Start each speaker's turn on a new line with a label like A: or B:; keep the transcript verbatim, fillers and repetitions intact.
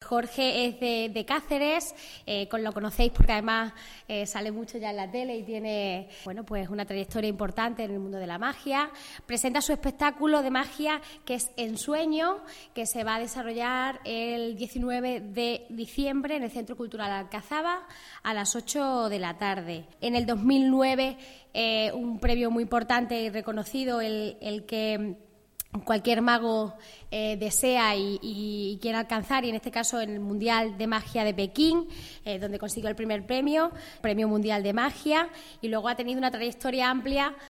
A: Jorge es de, de Cáceres, eh, con, lo conocéis porque además eh, sale mucho ya en la tele y tiene, bueno, pues una trayectoria importante en el mundo de la magia. Presenta su espectáculo de magia que es Ensueño, que se va a desarrollar el diecinueve de diciembre en el Centro Cultural Alcazaba a las ocho de la tarde. En el dos mil nueve, eh, un premio muy importante y reconocido, el, el que cualquier mago eh, desea y, y, y quiere alcanzar, y en este caso en el Mundial de Magia de Pekín, eh, donde consiguió el primer premio, Premio Mundial de Magia, y luego ha tenido una trayectoria amplia